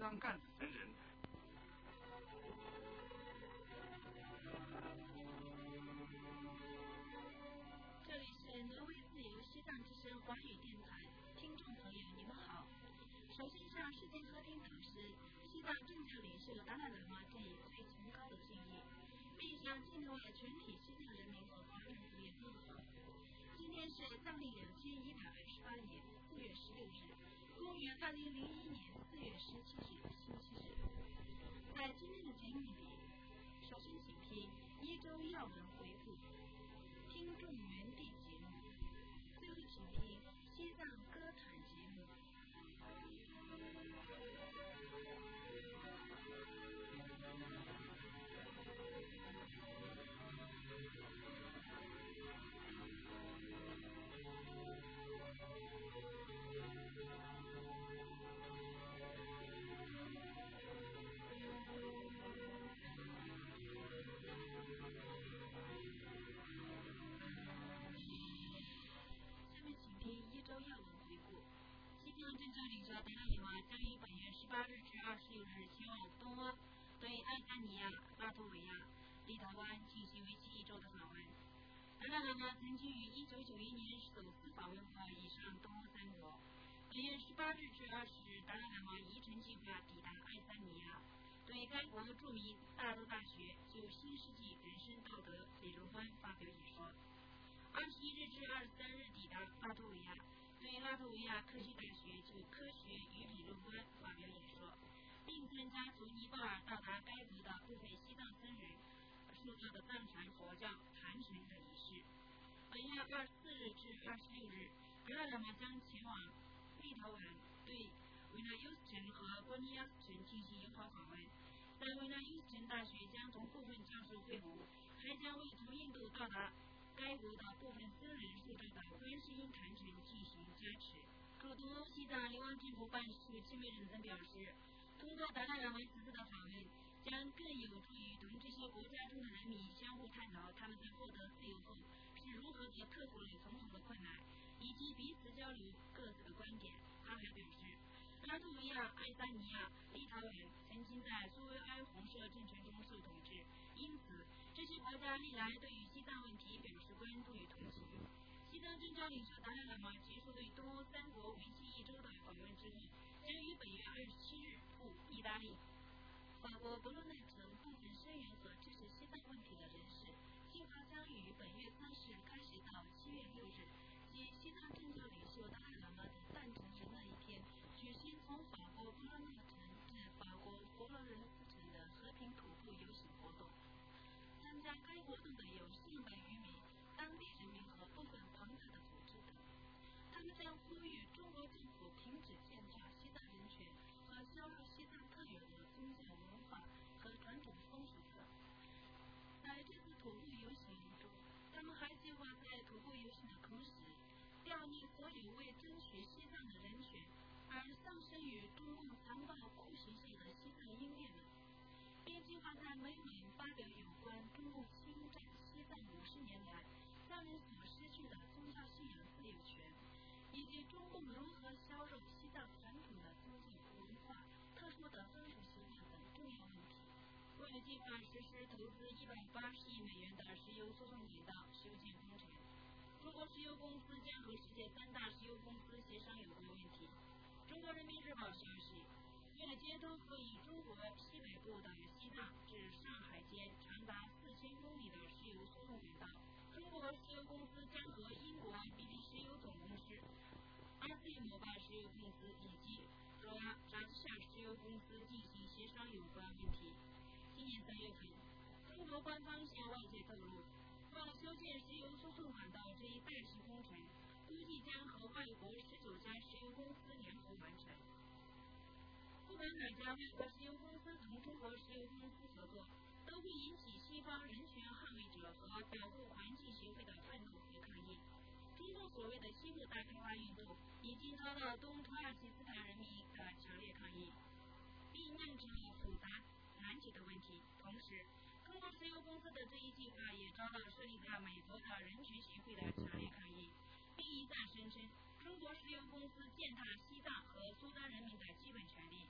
藏干子等人。 这里是挪威自由西藏之声华语电台，听众朋友你们好。首先向世界和平导师、西藏政教领袖达赖喇嘛致以最崇高的敬意，并向境内外全体西藏人民和华人普遍问好。今天是藏历2128年4月16日，公元2001年4月17日，星期日。在今天的节目里，首先请听一周要闻回顾，听众原地节目，最后请听西藏歌坛节目。下面请听一周要闻回顾。西藏政教领袖达赖喇嘛将于本月18日至26日前往东阿，对爱沙尼亚、拉脱维亚、立陶宛进行为期1周的访问。达赖喇嘛曾经于1991年首次访问过以上东欧3国。本月18日至20日，达赖喇嘛移程计划抵达爱沙尼亚，对该国著名大都大学就新世纪人生道德理论观发表演说。21日至23日抵达拉脱维亚，对拉脱维亚科学大学就科学与理论观发表演说，并参加从尼泊尔到达该国的部分西藏僧人受到的藏传佛教坛城的仪式。本月24日至26日，达赖喇嘛将前往立陶宛，对维纳尤斯城和波尼亚斯城进行友好访问。在维纳尤斯城大学将同部分教授会晤，还将为从印度到达该国的部分僧人受到的观世音坛城进行加持。驻东欧西藏流亡政府办事处钦委人曾表示，通过达赖喇嘛此次的访问，将更有助于同这些国家中的人民相互探讨他们在获得自由后是如何的克服了重重的困难，以及彼此交流各自的观点。他还表示，拉脱维亚、爱沙尼亚、立陶宛曾经在苏维埃红色政权中受统治，因此这些国家历来对于西藏问题表示关注与同情。西藏政教领袖达赖喇嘛结束对东欧3国为期1周的访问之后，将于本月27日赴意大利、法国博洛内城部分声援和支持西藏问题的人士，计划将于本月30日开始到7月6日，即西藏政教领袖达赖喇嘛的诞辰日那一天，举行从法国博洛内城至法国佛罗伦斯城的和平徒步游行活动。参加该活动的有上百余名当地人民和部分庞大的组织等，他们将呼吁中国政府停止践踏西藏人权和削弱西藏特有的宗教文化和传统风俗等。在这次徒步游行中，他们还计划在徒步游行的同时，悼念所有为争取西藏的人权而丧生于中共残暴酷刑下的西藏英烈们，并计划在美文发表有关中共侵占西藏50年来藏人所失去的宗教信仰自由权，以及中共如何削弱西藏传统的宗教文化、特殊的风俗习惯等重要问题。为了计划实施投资180亿美元的石油输送管道修建工程，中国石油公司将和世界3大石油公司协商有关问题。中国人民日报消息，为了接通可以中国西北部的西藏至上海间长达4000公里的石油输送管道，中国石油公司将和英国比利石油总公司、RC 摩拜石油公司以及扎基夏石油公司进行协商有关问题。今年3月份，中国官方向外界透露，为了修建石油输送管道这一大型工程，估计将和外国19家石油公司联合完成。不管哪家外国石油公司同中国石油公司合作，都会引起西方人权捍卫者和保护环境协会的愤怒和抗议。中共所谓的西部大开发运动已经遭到东土耳其斯坦人民的强烈抗议，并酿成了复杂难解的问题。同时，中国石油公司的这一计划也遭到设立在美国的人权协会的强烈抗议，并一再声称中国石油公司践踏西藏和苏丹人民的基本权利，不会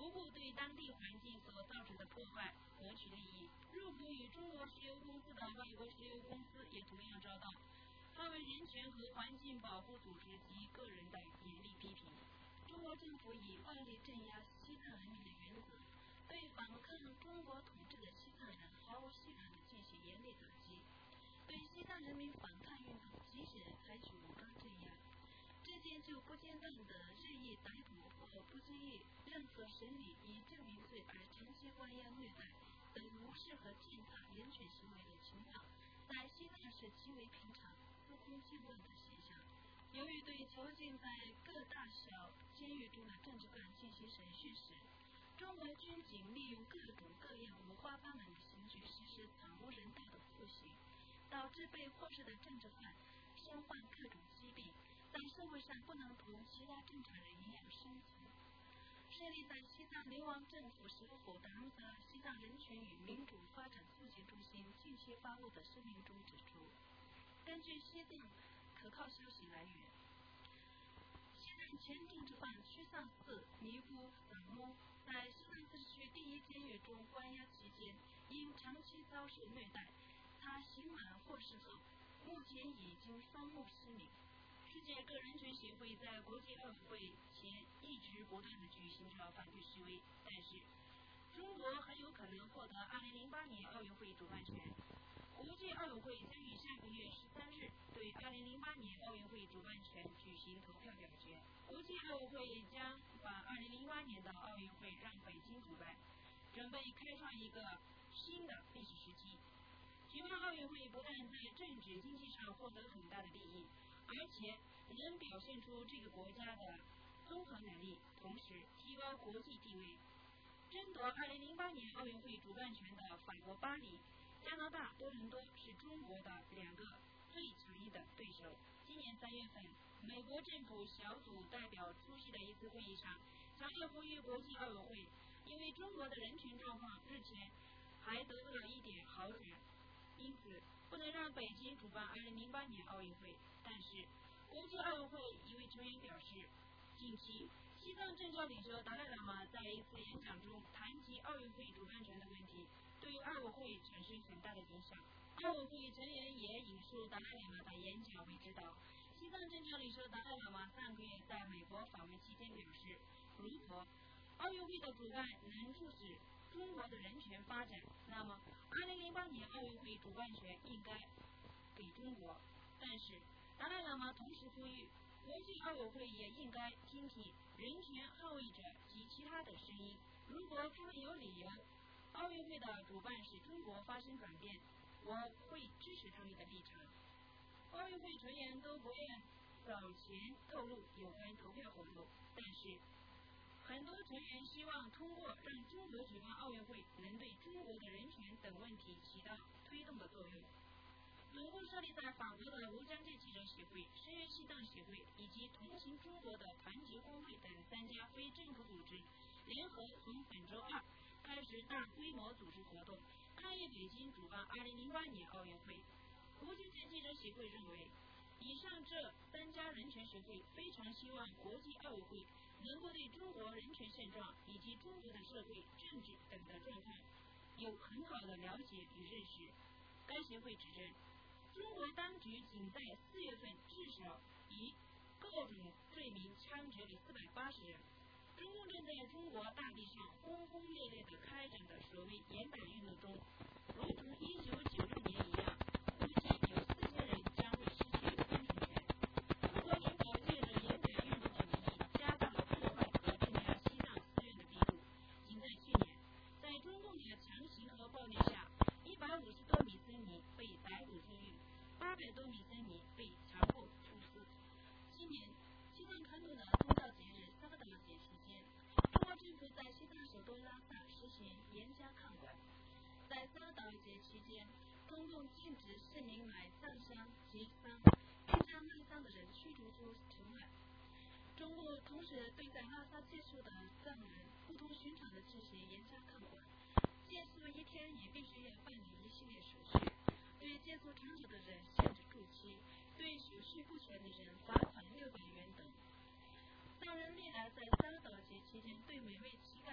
不对当地环境所造成的破坏获取利益。入股与中国石油公司的外国石油公司也同样遭到捍卫人权和环境保护组织及个人的严厉批评。中国政府以暴力镇压西藏人民的原则，对反抗中国统治的西藏人毫无忌惮地进行严厉打击，对西藏人民反抗运动及时采取武装镇压。这件就不间断的任意逮捕或不经意任何审理以证明罪而长期关押虐待等无视和践踏人权行为的情况，在西藏是极为平常、司空见惯的现象。由于对囚禁在各大小监狱中的政治犯进行审讯时，中国军警利用各种各样五花八门的刑具实施惨无人道的酷刑，导致被获释的政治犯身患各种疾病，在社会上不能同其他正常人一样生存。设立在西藏流亡政府首府达木萨西藏人权与民主发展促进中心近期发布的声明中指出，根据西藏可靠消息来源，西藏前政治犯屈尚寺尼姑萨木在西藏自治区第一监狱中关押期间，因长期遭受虐待，他刑满获释后，目前已经双目失明。世界个人权协会在国际奥委会前一直不断地举行着反对示威，但是中国很有可能获得2008年奥运会主办权。国际奥委会将于下个月13日对2008年奥运会主办权举行投票表决。国际奥委会将把2008年的奥运会让北京主办，准备开创一个新的历史时期。举办奥运会不但在政治经济上获得很大的利益，而且能表现出这个国家的综合能力，同时提高国际地位。争夺2008年奥运会主办权的法国巴黎、加拿大多伦多是中国的两个最强硬的对手。今年3月份，美国政府小组代表出席的一次会议上，强烈呼吁国际奥委会，因为中国的人权状况日前还得不到一点好转，因此不能让北京主办2008年奥运会。但是国际奥委会一位成员表示，近期西藏政教领袖达赖喇嘛在一次演讲中谈及奥运会主办权的问题，对奥委会产生很大的影响。奥委会成员也引述达赖喇嘛的演讲为指导。西藏政教领袖达赖喇嘛上个月在美国访问期间表示，如果奥运会的主办能促使中国的人权发展，那么2008年奥运会主办权应该给中国。但是达赖喇嘛同时呼吁，国际奥委会也应该听听人权捍卫者及其他的声音。如果他们有理由，奥运会的主办使中国发生转变，我会支持他们的立场。奥运会成员都不愿早前透露有关投票活动，但是很多成员希望通过让中国举办奥运会，能对中国的人权等问题起到推动的作用。总共设立在法国的无疆界记者协会、声援西藏协会以及同情中国的团结工会等3家非政府组织，联合从本周2开始大规模组织活动，抗议北京主办2008年奥运会。无疆界记者协会认为，以上这3家人权协会非常希望国际奥委会能够对中国人权现状以及中国的社会、政治等的状况有很好的了解与认识。该协会指证，中国当局仅在4月份至少以各种罪名枪决了480人。中共正在中国大地上轰轰烈烈地开展的所谓严打运动中，如同1996年一样，估计有4000人将会失去生存权。中国领导借着严打运动的名义，加大了破坏和镇压西藏寺院的力度。仅在去年，在中共的强行和暴力下，150多名僧尼被逮捕入狱，800多名僧尼被强迫出寺。今年西藏传统的宗教节日萨克达节期间，中国政府在西藏首都拉萨实行严加看管。在萨克达节期间，中共禁止市民买藏香及丧，并将卖丧的人驱逐出城外。中共同时对在拉萨借宿的藏人不同寻常的进行严加看管，借宿1天也必须要办理一系列手续，对借宿长久的人限制住期，对手续不全的人罚款600元等。藏人历来在萨克达节期间对每位乞丐有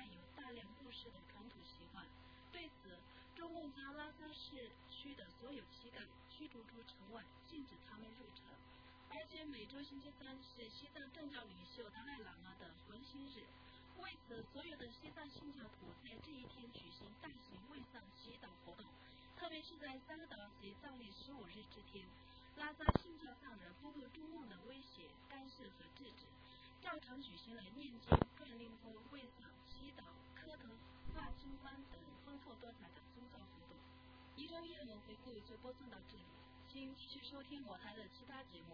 大量布施的传统习惯。对此，中共将拉萨市区的所有乞丐驱逐出城外，禁止他们入城。而且每周星期三是西藏政教领袖达赖喇嘛的回心日，为此，所有的西藏信教徒在这一天举行大型为丧祈祷活动。特别是在3个岛及藏历15日之天，拉萨信教藏人不顾中共的威胁、干涉和制止，照常举行了念经、转灵符、为丧、祈祷、磕头、画经幡等丰富多彩的宗教活动。一周夜闻回顾就播送到这里，请继续收听我台的其他节目。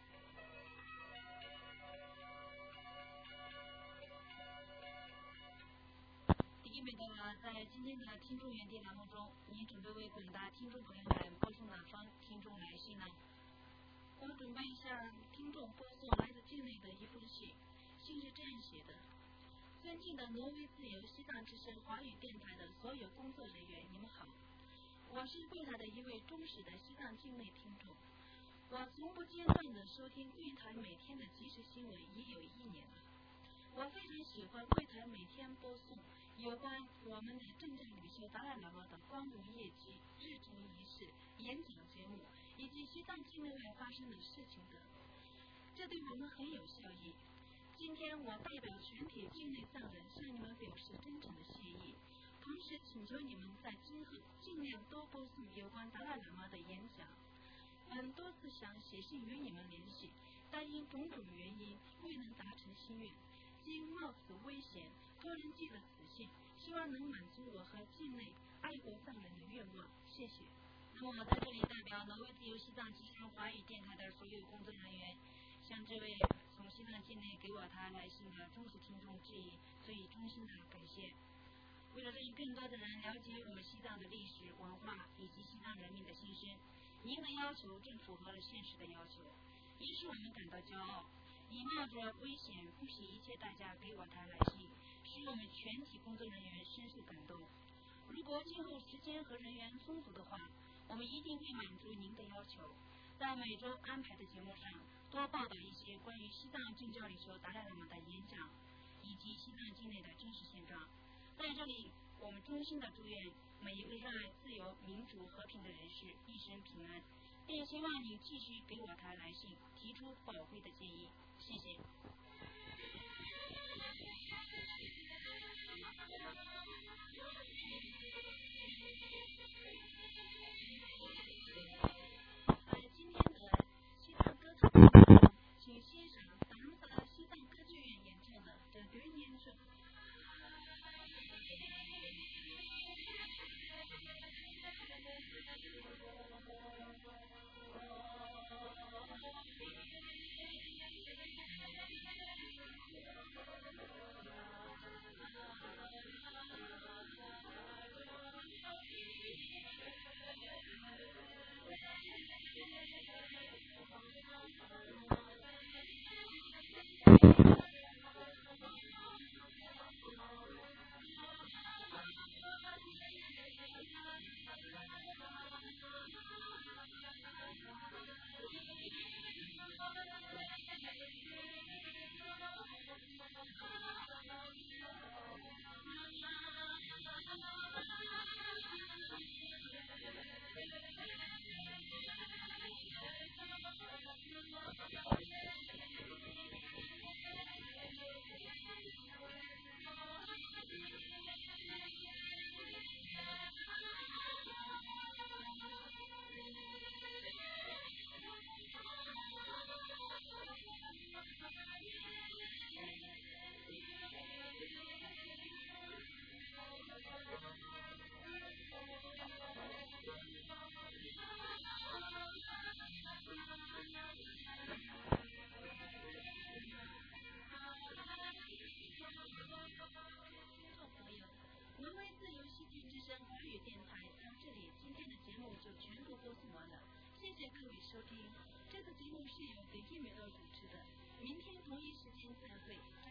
第一美到了，在今天的听众原地栏目中，你准备为广大听众朋友们播送哪方听众来信呢？我准备向听众播送来自境内的一封信，信是这样写的：尊敬的挪威自由西藏之声华语电台的所有工作人员，你们好，我是贵台的一位忠实的西藏境内听众，我从不间断地收听贵台每天的即时新闻已有1年了。我非常喜欢贵台每天播送有关我们的政教领袖达赖喇嘛的光荣业绩、日程仪式、演讲节目以及西藏境内外发生的事情等，这对我们很有效益。今天我代表全体境内藏人向你们表示真诚的谢意，同时请求你们在今后尽量多播送有关达赖喇嘛的演讲。多次想写信与你们联系，但因种种原因未能达成心愿。经冒此危险，托人寄了此信，希望能满足我和境内爱国藏人的愿望，谢谢。那么我在这里代表挪威自由西藏之声华语电台的所有工作人员，向这位从西藏境内给我台来信的忠实听众致以最衷心的感谢。为了让更多的人了解我们西藏的历史文化以及西藏人民的心声，您的要求正符合了现实的要求，一是我们感到骄傲，你冒着危险不惜一切代价给我台来信，使我们全体工作人员深受感动。如果今后时间和人员充足的话，我们一定会满足您的要求，在每周安排的节目上多报道一些关于西藏政教领袖达赖喇嘛的演讲以及西藏境内的真实现状。在这里，我们衷心的祝愿每一个热爱自由、民主、和平的人士一生平安，并希望你继续给我台来信，提出宝贵的建议。谢谢。今天的西藏歌唱节目，请欣赏达木萨西藏歌剧院演唱的《The Green Angel》。挪威自由西藏之声华语电台到这里，今天的节目就全部播送完了，谢谢各位收听。这次节目是由北京美乐主持的，明天同一时间再会。